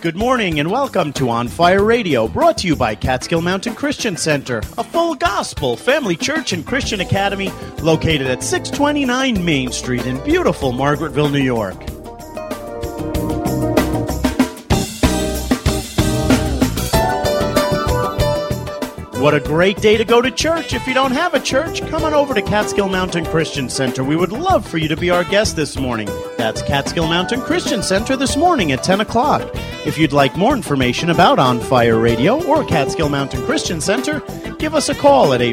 Good morning and welcome to On Fire Radio, brought to you by Catskill Mountain Christian Center, a full gospel family church and Christian academy located at 629 Main Street in beautiful Margaretville, New York. What a great day to go to church. If you don't have a church, come on over to Catskill Mountain Christian Center. We would love for you to be our guest this morning. That's Catskill Mountain Christian Center this morning at 10 o'clock. If you'd like more information about On Fire Radio or Catskill Mountain Christian Center, give us a call at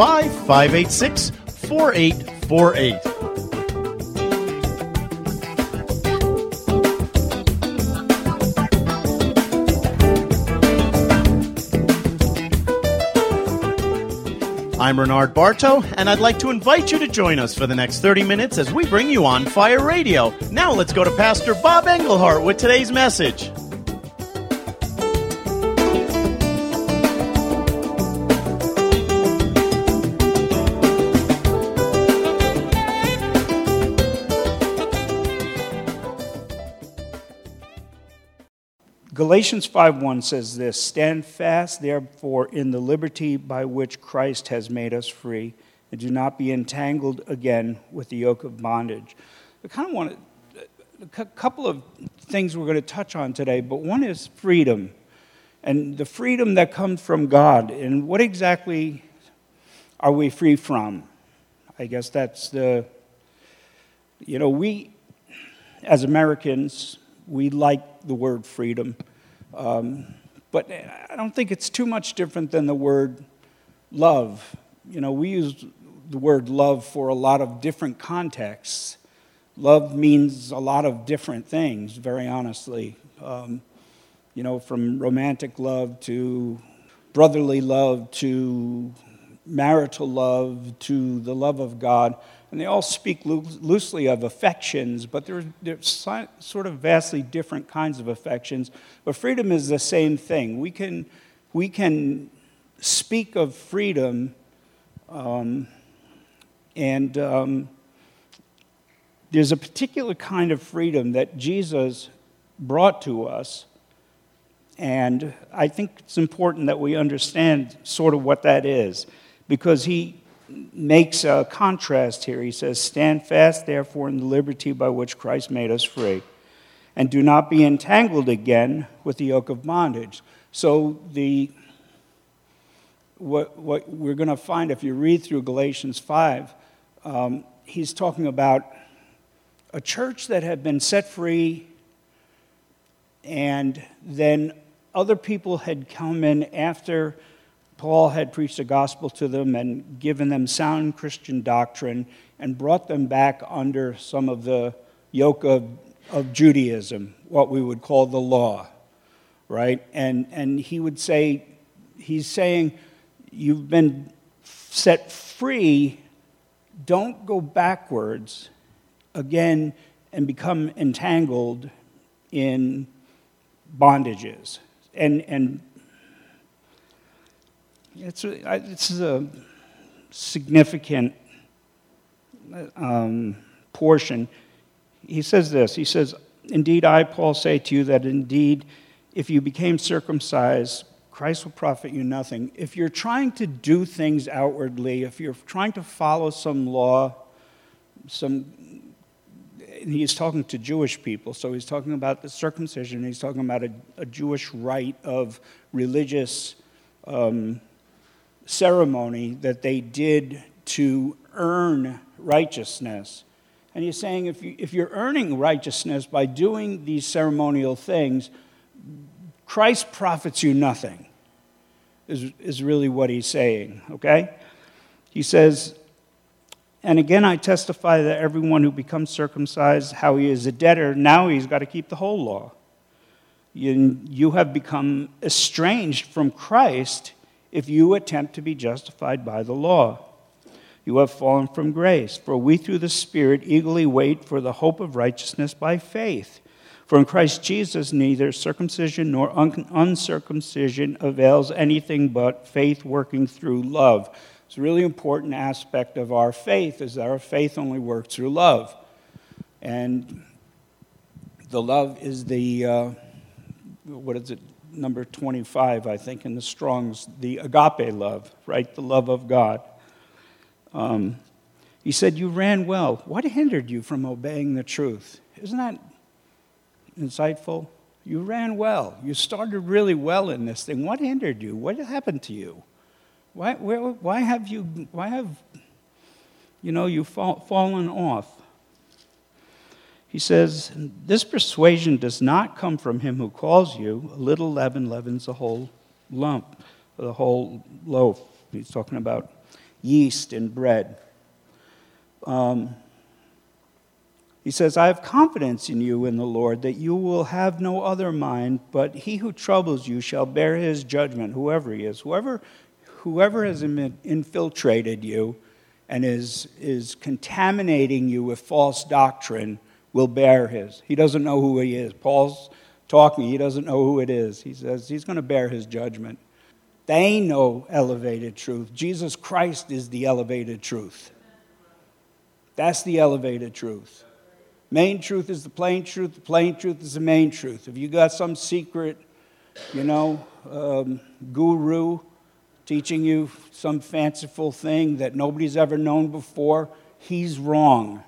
845-586-4848. I'm Bernard Bartow, and I'd like to invite you to join us for the next 30 minutes as we bring you On Fire Radio. Now let's go to Pastor Bob Engelhardt with today's message. Galatians 5:1 says this, "Stand fast, therefore, in the liberty by which Christ has made us free, and do not be entangled again with the yoke of bondage." I kind of want a couple of things we're going to touch on today, but one is freedom, and the freedom that comes from God. And what exactly are we free from? I guess that's we, as Americans, we like the word freedom, but I don't think it's too much different than the word love. We use the word love for a lot of different contexts. Love means a lot of different things, very honestly. From romantic love to brotherly love to marital love to the love of God. And they all speak loosely of affections, but they're sort of vastly different kinds of affections. But freedom is the same thing. We can speak of freedom, and there's a particular kind of freedom that Jesus brought to us, and I think it's important that we understand sort of what that is, because he makes a contrast here. He says, "Stand fast, therefore, in the liberty by which Christ made us free, and do not be entangled again with the yoke of bondage." So what we're going to find if you read through Galatians 5, he's talking about a church that had been set free, and then other people had come in after Paul had preached the gospel to them and given them sound Christian doctrine and brought them back under some of the yoke of Judaism, what we would call the law, right? And he would say, he's saying, you've been set free, don't go backwards again and become entangled in bondages. And it's a significant portion. He says this, he says, "Indeed, I, Paul, say to you that indeed, if you became circumcised, Christ will profit you nothing." If you're trying to do things outwardly, if you're trying to follow some law, and he's talking to Jewish people, so he's talking about the circumcision, he's talking about a Jewish rite of religious ceremony that they did to earn righteousness. And he's saying if you're earning righteousness by doing these ceremonial things, Christ profits you nothing, is really what he's saying, okay? He says, "And again I testify that everyone who becomes circumcised, how he is a debtor, now he's got to keep the whole law. You have become estranged from Christ if you attempt to be justified by the law. You have fallen from grace, for we through the Spirit eagerly wait for the hope of righteousness by faith. For in Christ Jesus neither circumcision nor uncircumcision avails anything but faith working through love." It's a really important aspect of our faith, is that our faith only works through love. And the love is the what is it, number 25, I think, in the Strong's, the agape love, right? The love of God. He said, you ran well. What hindered you from obeying the truth? Isn't that insightful? You ran well. You started really well in this thing. What hindered you? What happened to you? Why have you fallen off? He says, this persuasion does not come from him who calls you. A little leaven leavens the whole lump, the whole loaf. He's talking about yeast in bread. He says, I have confidence in you in the Lord that you will have no other mind, but he who troubles you shall bear his judgment, whoever he is. Whoever has infiltrated you and is contaminating you with false doctrine will bear his. He doesn't know who he is. Paul's talking. He doesn't know who it is. He says he's going to bear his judgment. They ain't no elevated truth. Jesus Christ is the elevated truth. That's the elevated truth. Main truth is the plain truth. The plain truth is the main truth. If you got some secret, guru teaching you some fanciful thing that nobody's ever known before, he's wrong.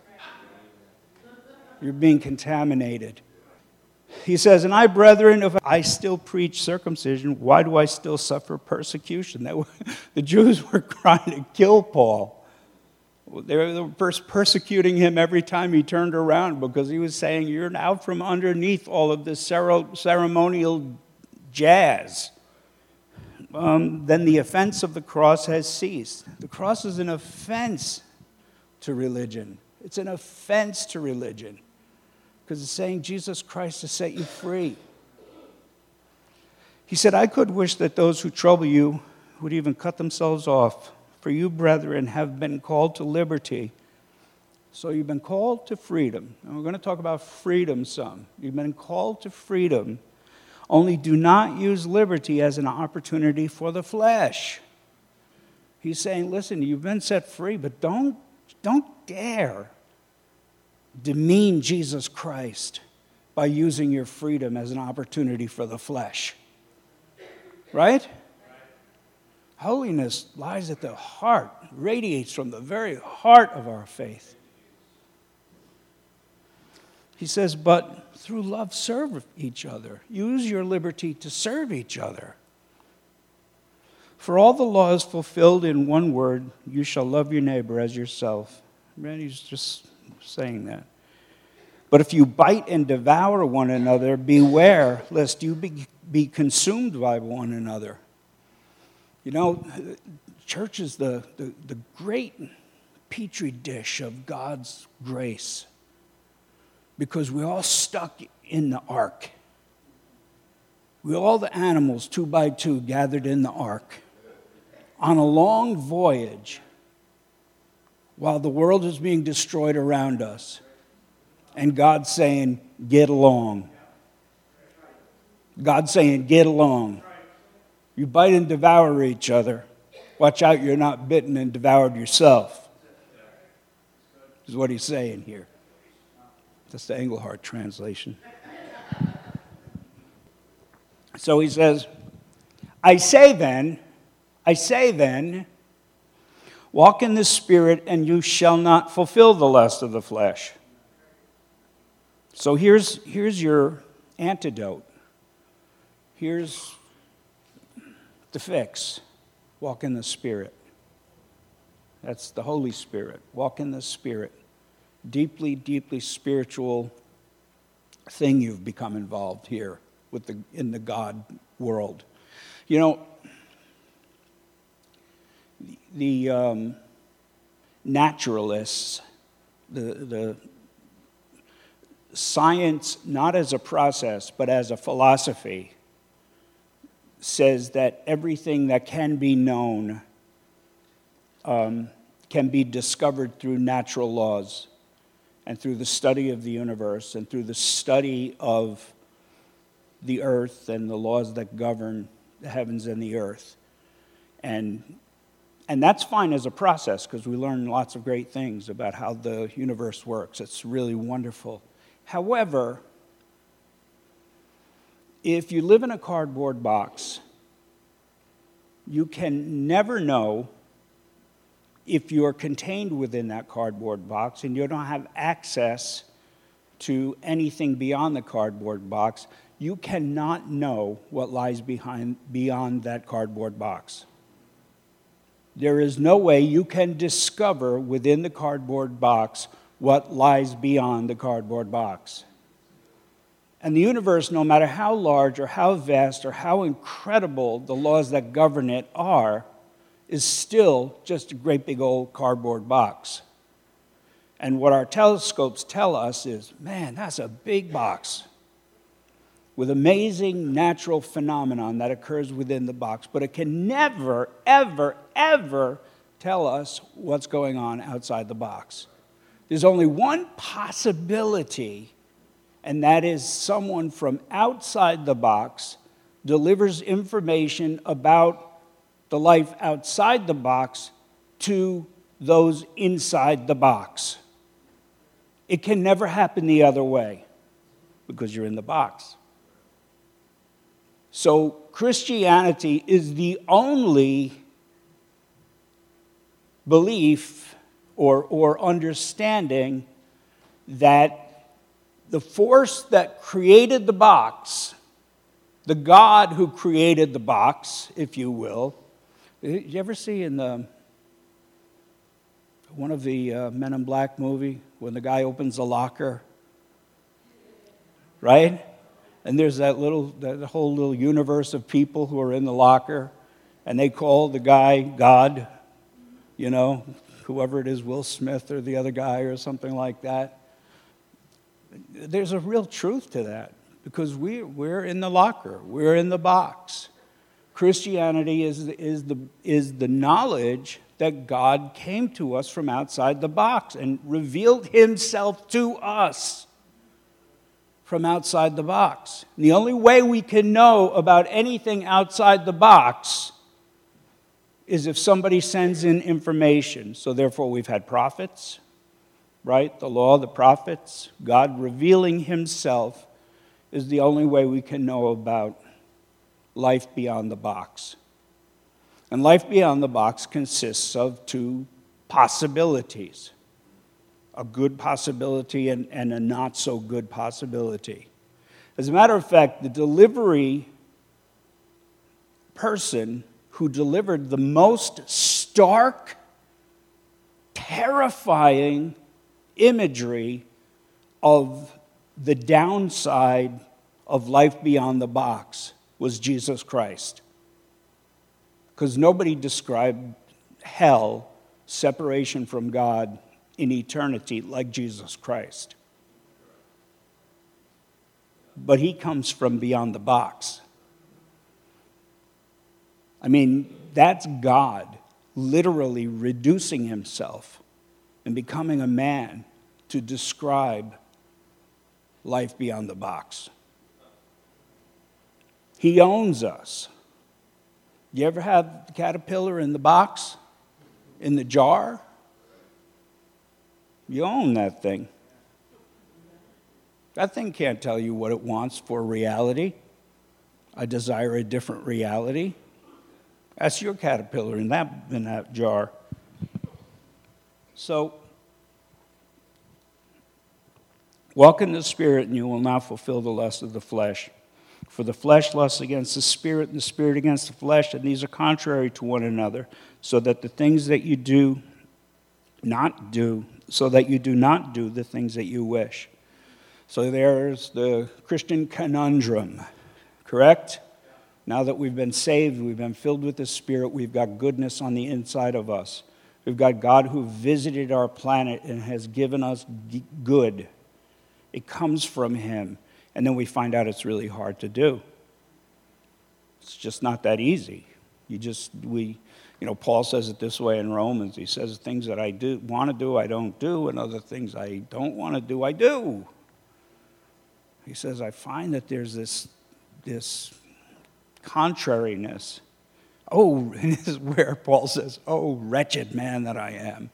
You're being contaminated. He says, and I, brethren, if I still preach circumcision, why do I still suffer persecution? The Jews were trying to kill Paul. They were persecuting him every time he turned around because he was saying, you're out from underneath all of this ceremonial jazz. Then the offense of the cross has ceased. The cross is an offense to religion. It's an offense to religion because it's saying Jesus Christ has set you free. He said, I could wish that those who trouble you would even cut themselves off. For you, brethren, have been called to liberty. So you've been called to freedom. And we're going to talk about freedom some. You've been called to freedom. Only do not use liberty as an opportunity for the flesh. He's saying, listen, you've been set free, but don't dare demean Jesus Christ by using your freedom as an opportunity for the flesh. Right? Holiness lies at the heart, radiates from the very heart of our faith. He says, but through love serve each other. Use your liberty to serve each other. For all the law is fulfilled in one word, you shall love your neighbor as yourself. Man, he's just saying that. But if you bite and devour one another, beware lest you be consumed by one another. You know, church is the great petri dish of God's grace because we're all stuck in the ark. We're all the animals, 2 by 2, gathered in the ark on a long voyage while the world is being destroyed around us. And God's saying, get along. God's saying, get along. You bite and devour each other. Watch out you're not bitten and devoured yourself. Is what he's saying here. That's the Engelhardt translation. So he says, I say then, walk in the Spirit and you shall not fulfill the lust of the flesh. So here's your antidote. Here's the fix. Walk in the Spirit. That's the Holy Spirit. Walk in the Spirit. Deeply, deeply spiritual thing you've become involved here in the God world. You know, the naturalists, the science, not as a process, but as a philosophy, says that everything that can be known can be discovered through natural laws and through the study of the universe and through the study of the earth and the laws that govern the heavens and the earth. And that's fine as a process because we learn lots of great things about how the universe works. It's really wonderful. However, If you live in a cardboard box, you can never know if you're contained within that cardboard box and you don't have access to anything beyond the cardboard box. You cannot know what lies beyond that cardboard box. There is no way you can discover within the cardboard box what lies beyond the cardboard box. And the universe, no matter how large or how vast or how incredible the laws that govern it are, is still just a great big old cardboard box. And what our telescopes tell us is, man, that's a big box with amazing natural phenomenon that occurs within the box. But it can never, ever, ever tell us what's going on outside the box. There's only one possibility, and that is someone from outside the box delivers information about the life outside the box to those inside the box. It can never happen the other way because you're in the box. So Christianity is the only belief or understanding that the force that created the box, the God who created the box, if you will. Did you ever see in one of the Men in Black movie when the guy opens the locker, right? And there's that whole little universe of people who are in the locker, and they call the guy God, you know, whoever it is, Will Smith or the other guy or something like that. There's a real truth to that because we're in the locker, we're in the box. Christianity is the knowledge that God came to us from outside the box and revealed himself to us from outside the box. And the only way we can know about anything outside the box is if somebody sends in information. So therefore we've had prophets, right? The law, the prophets, God revealing himself is the only way we can know about life beyond the box. And life beyond the box consists of two possibilities, a good possibility and a not so good possibility. As a matter of fact, the delivery person who delivered the most stark, terrifying imagery of the downside of life beyond the box was Jesus Christ. Because nobody described hell, separation from God in eternity, like Jesus Christ. But he comes from beyond the box. I mean, that's God literally reducing himself and becoming a man to describe life beyond the box. He owns us. You ever have the caterpillar in the box, in the jar? You own that thing. That thing can't tell you what it wants for reality. I desire a different reality. That's your caterpillar in that jar. So, walk in the Spirit, and you will not fulfill the lust of the flesh. For the flesh lusts against the Spirit, and the Spirit against the flesh, and these are contrary to one another, so that the things that you do not do, so that you do not do the things that you wish. So there's the Christian conundrum, correct? Now that we've been saved, we've been filled with the Spirit, we've got goodness on the inside of us. We've got God who visited our planet and has given us good. It comes from him. And then we find out it's really hard to do. It's just not that easy. Paul says it this way in Romans. He says things that I do want to do, I don't do, and other things I don't want to do, I do. He says, I find that there's this contrariness. Oh, and this is where Paul says, oh, wretched man that I am.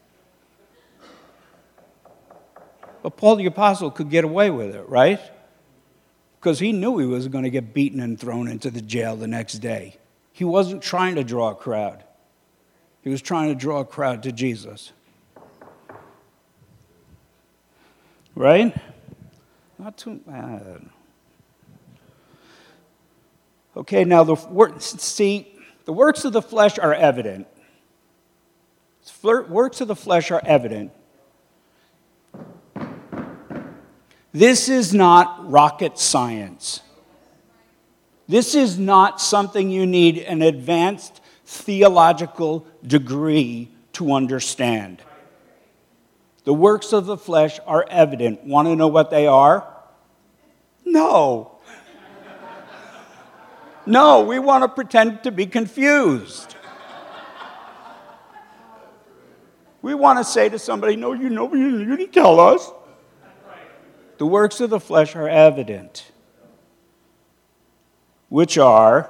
But Paul the Apostle could get away with it, right? because he knew he was going to get beaten and thrown into the jail the next day. He wasn't trying to draw a crowd. He was trying to draw a crowd to Jesus. Right? Not too bad. Okay, now the works of the flesh are evident. Works of the flesh are evident. This is not rocket science. This is not something you need an advanced theological degree to understand. The works of the flesh are evident. Want to know what they are? No. No, we want to pretend to be confused. We want to say to somebody, no, you didn't tell us. The works of the flesh are evident, which are,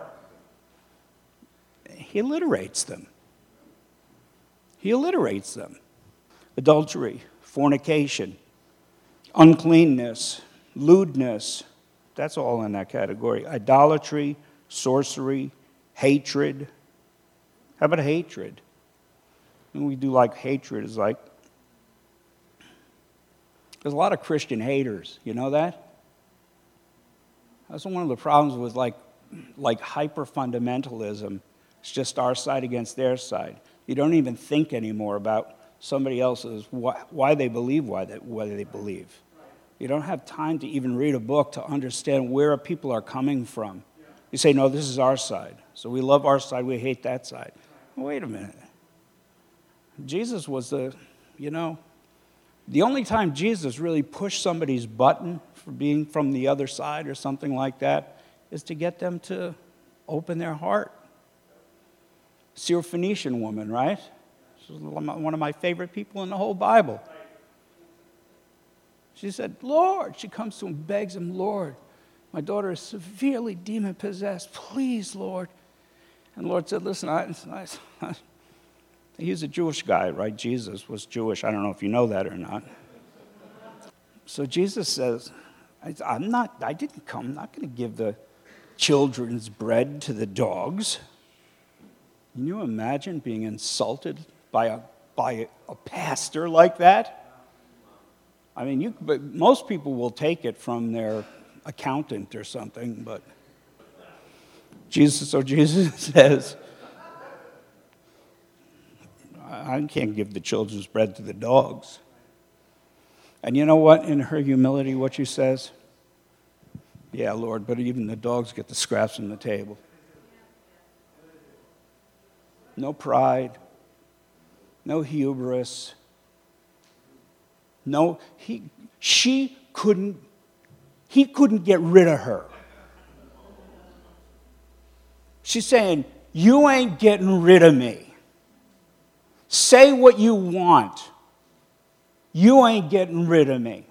he alliterates them. He alliterates them. Adultery, fornication, uncleanness, lewdness, that's all in that category. Idolatry, sorcery, hatred. How about hatred? And we do like hatred is like, there's a lot of Christian haters. You know that? That's one of the problems with like hyper-fundamentalism. It's just our side against their side. You don't even think anymore about somebody else's, why they believe what they believe. You don't have time to even read a book to understand where people are coming from. You say, no, this is our side. So we love our side, we hate that side. Wait a minute. Jesus was the only time Jesus really pushed somebody's button for being from the other side or something like that is to get them to open their heart. Syrophoenician woman, right? She's one of my favorite people in the whole Bible. She said, Lord, she comes to him, begs him, Lord, my daughter is severely demon-possessed. Please, Lord. And the Lord said, listen, he's a Jewish guy, right? Jesus was Jewish. I don't know if you know that or not. So Jesus says, I'm not going to give the children's bread to the dogs. Can you imagine being insulted by a pastor like that? I mean, but most people will take it from their accountant or something, but Jesus says, I can't give the children's bread to the dogs. And you know what? In her humility, what she says? Yeah, Lord, but even the dogs get the scraps from the table. No pride. No hubris. No, he couldn't get rid of her. She's saying, you ain't getting rid of me. Say what you want. You ain't getting rid of me.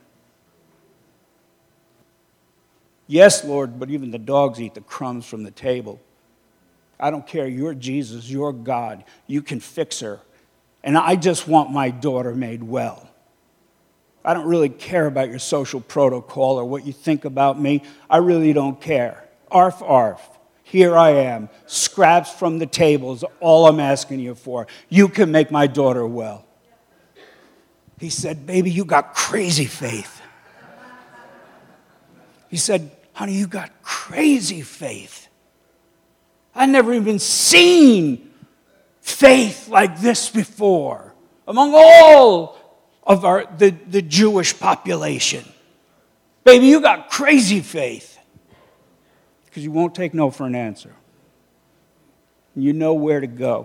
Yes, Lord, but even the dogs eat the crumbs from the table. I don't care. You're Jesus. You're God. You can fix her. And I just want my daughter made well. I don't really care about your social protocol or what you think about me. I really don't care. Arf, arf. Here I am. Scraps from the table is all I'm asking you for. You can make my daughter well. He said, baby, you got crazy faith. He said, honey, you got crazy faith. I've never even seen faith like this before among all of the Jewish population. Baby, you got crazy faith. Because you won't take no for an answer. You know where to go.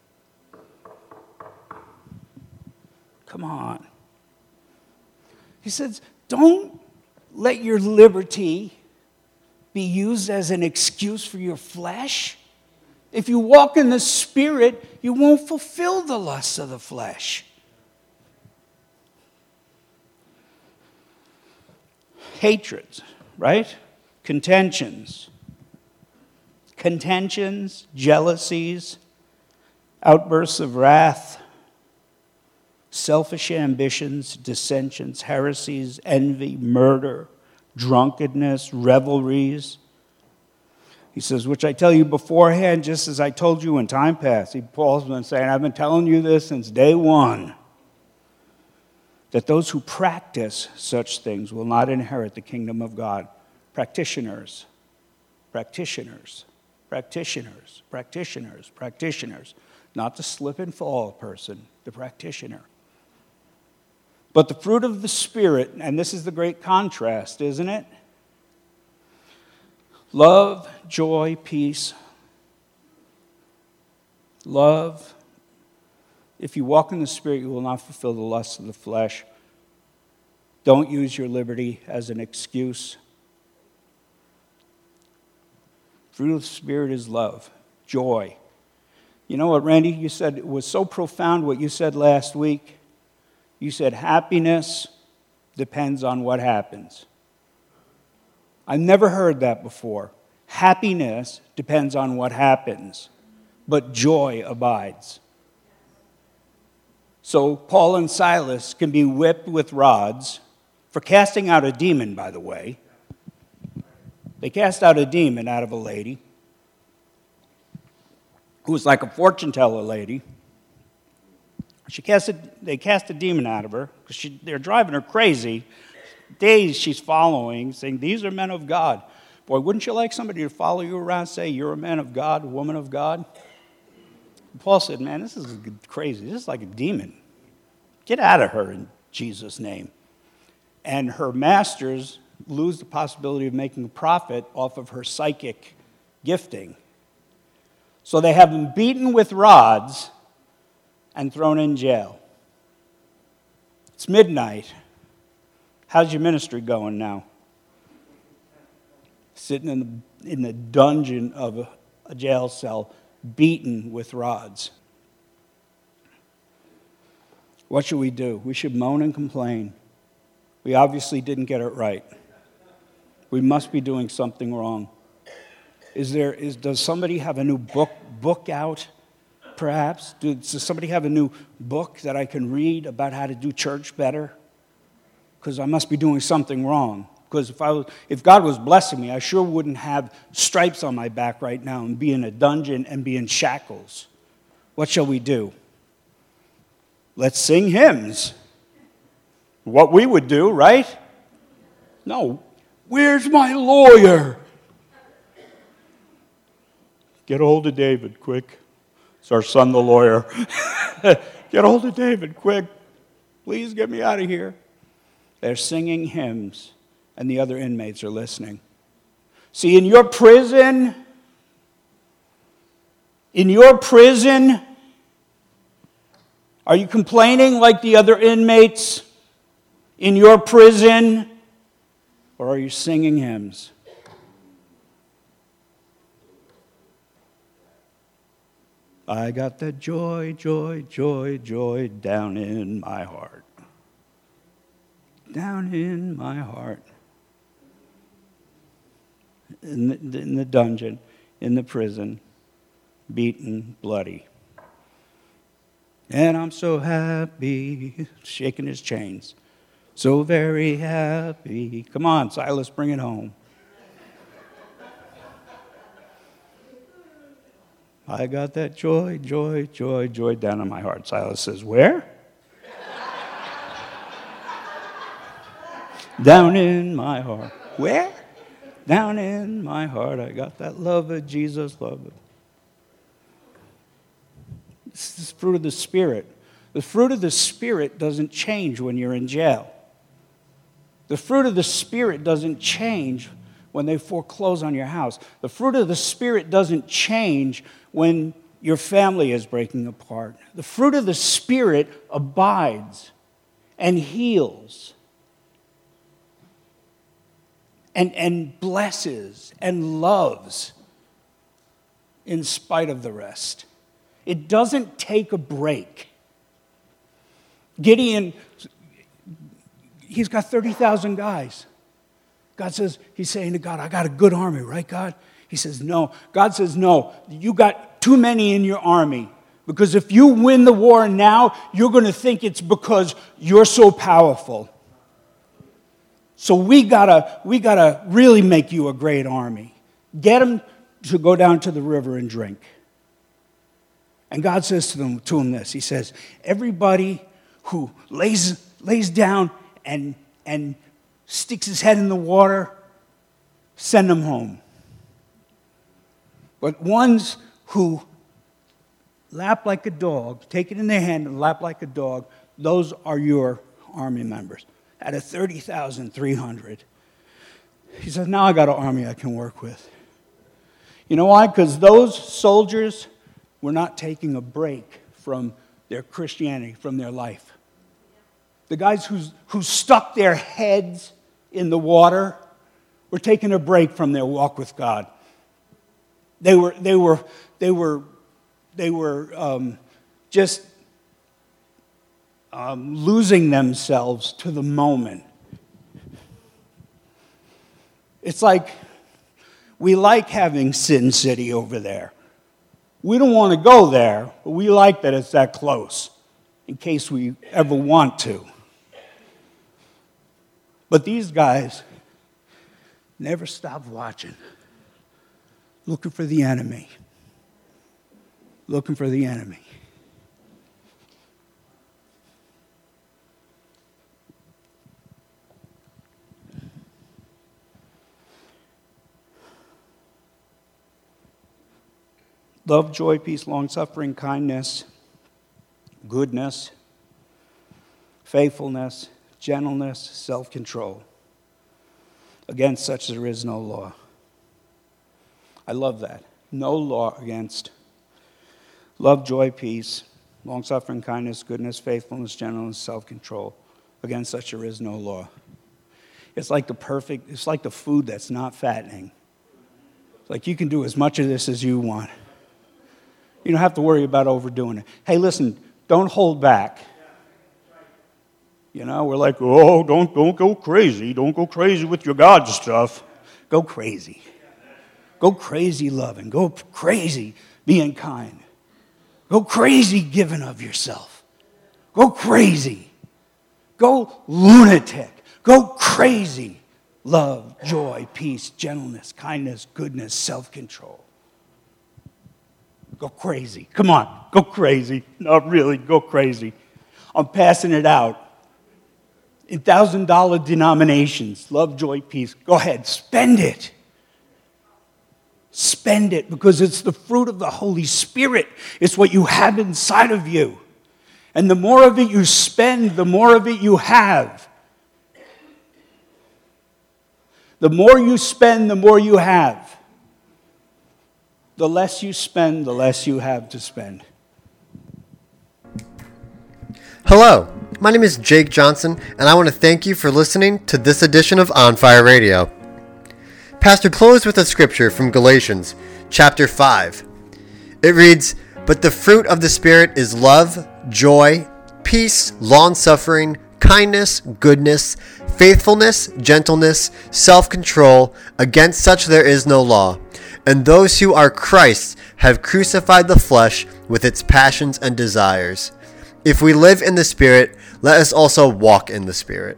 Come on. He says, don't let your liberty be used as an excuse for your flesh. If you walk in the Spirit, you won't fulfill the lusts of the flesh. Hatreds, right? Contentions, jealousies, outbursts of wrath, selfish ambitions, dissensions, heresies, envy, murder, drunkenness, revelries. He says, which I tell you beforehand, just as I told you in time past. Paul's been saying, I've been telling you this since day one, that those who practice such things will not inherit the kingdom of God. Practitioners, practitioners, practitioners, practitioners, practitioners. Not the slip and fall person, the practitioner. But the fruit of the Spirit, and this is the great contrast, isn't it? Love, joy, peace. Love. If you walk in the Spirit, you will not fulfill the lusts of the flesh. Don't use your liberty as an excuse. Fruit of the Spirit is love, joy. You know what, Randy, you said, it was so profound what you said last week. You said happiness depends on what happens. I've never heard that before. Happiness depends on what happens, but joy abides. So Paul and Silas can be whipped with rods for casting out a demon, by the way. They cast out a demon out of a lady who was like a fortune teller lady. They cast a demon out of her because they're driving her crazy. Days she's following, saying, these are men of God. Boy, wouldn't you like somebody to follow you around and say, you're a man of God, a woman of God? Paul said, man, this is crazy. This is like a demon. Get out of her in Jesus' name. And her masters lose the possibility of making a profit off of her psychic gifting. So they have him beaten with rods and thrown in jail. It's midnight. How's your ministry going now? Sitting in the dungeon of a jail cell, beaten with rods. What should we do? We should moan and complain. We obviously didn't get it right. We must be doing something wrong. Does somebody have a new book out, perhaps? Does somebody have a new book that I can read about how to do church better? Because I must be doing something wrong. Because if God was blessing me, I sure wouldn't have stripes on my back right now and be in a dungeon and be in shackles. What shall we do? Let's sing hymns. What we would do, right? No. Where's my lawyer? Get a hold of David, quick. It's our son, the lawyer. Get a hold of David, quick. Please get me out of here. They're singing hymns, and the other inmates are listening. See, in your prison, are you complaining like the other inmates in your prison, or are you singing hymns? I got that joy, joy, joy, joy down in my heart. Down in my heart. In the dungeon, in the prison, beaten, bloody. And I'm so happy, shaking his chains. So very happy. Come on, Silas, bring it home. I got that joy, joy, joy, joy down in my heart. Silas says, where? Down in my heart. Where? Down in my heart. I got that love of Jesus, love of. This is the fruit of the Spirit. The fruit of the Spirit doesn't change when you're in jail. The fruit of the Spirit doesn't change when they foreclose on your house. The fruit of the Spirit doesn't change when your family is breaking apart. The fruit of the Spirit abides and heals and blesses and loves in spite of the rest. It doesn't take a break. Gideon, he's got 30,000 guys. He's saying to God, I got a good army, right, God? He says, no. God says, no, you got too many in your army. Because if you win the war now, you're going to think it's because you're so powerful. So we gotta really make you a great army. Get them to go down to the river and drink. And God says to him this. He says, everybody who lays down and sticks his head in the water, send them home. But ones who lap like a dog, take it in their hand and lap like a dog, those are your army members. Out of 30,300. He says, now I got an army I can work with. You know why? Because those soldiers were not taking a break from their Christianity, from their life. The guys who stuck their heads in the water were taking a break from their walk with God. They were just losing themselves to the moment. It's like we like having Sin City over there. We don't want to go there, but we like that it's that close in case we ever want to. But these guys never stop watching, looking for the enemy. Looking for the enemy. Love, joy, peace, long-suffering, kindness, goodness, faithfulness, gentleness, self-control. Against such there is no law. I love that. No law against love, joy, peace, long-suffering, kindness, goodness, faithfulness, gentleness, self-control. Against such there is no law. It's like the food that's not fattening. It's like you can do as much of this as you want. You don't have to worry about overdoing it. Hey, listen, don't hold back. You know, we're like, oh, don't go crazy. Don't go crazy with your God stuff. Go crazy. Go crazy loving. Go crazy being kind. Go crazy giving of yourself. Go crazy. Go lunatic. Go crazy. Love, joy, peace, gentleness, kindness, goodness, self-control. Go crazy. Come on, go crazy. Not really, go crazy. I'm passing it out. In $1,000 denominations, love, joy, peace. Go ahead, spend it. Spend it because it's the fruit of the Holy Spirit. It's what you have inside of you. And the more of it you spend, the more of it you have. The more you spend, the more you have. The less you spend, the less you have to spend. Hello, my name is Jake Johnson, and I want to thank you for listening to this edition of On Fire Radio. Pastor closed with a scripture from Galatians, chapter 5. It reads, "But the fruit of the Spirit is love, joy, peace, long-suffering, kindness, goodness, faithfulness, gentleness, self-control. Against such there is no law. And those who are Christ's have crucified the flesh with its passions and desires. If we live in the Spirit, let us also walk in the Spirit."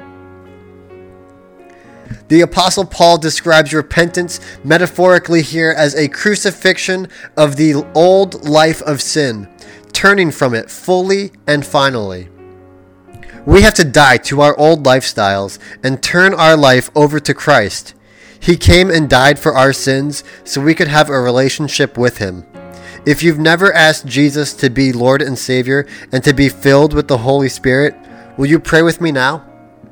The Apostle Paul describes repentance metaphorically here as a crucifixion of the old life of sin, turning from it fully and finally. We have to die to our old lifestyles and turn our life over to Christ. He came and died for our sins so we could have a relationship with Him. If you've never asked Jesus to be Lord and Savior and to be filled with the Holy Spirit, will you pray with me now?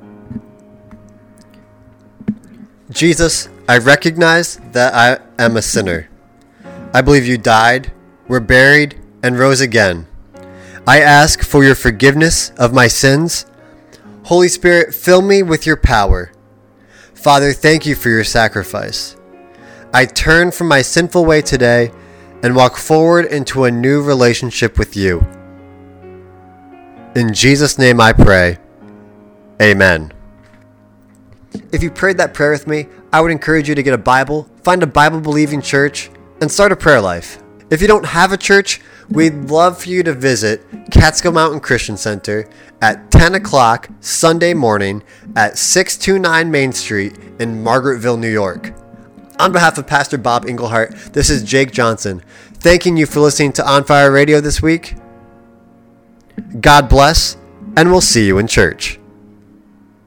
Jesus, I recognize that I am a sinner. I believe you died, were buried, and rose again. I ask for your forgiveness of my sins. Holy Spirit, fill me with your power. Father, thank you for your sacrifice. I turn from my sinful way today and walk forward into a new relationship with you. In Jesus' name I pray. Amen. If you prayed that prayer with me, I would encourage you to get a Bible, find a Bible-believing church, and start a prayer life. If you don't have a church, we'd love for you to visit Catskill Mountain Christian Center at 10 o'clock Sunday morning at 629 Main Street in Margaretville, New York. On behalf of Pastor Bob Englehart, this is Jake Johnson, thanking you for listening to On Fire Radio this week. God bless, and we'll see you in church.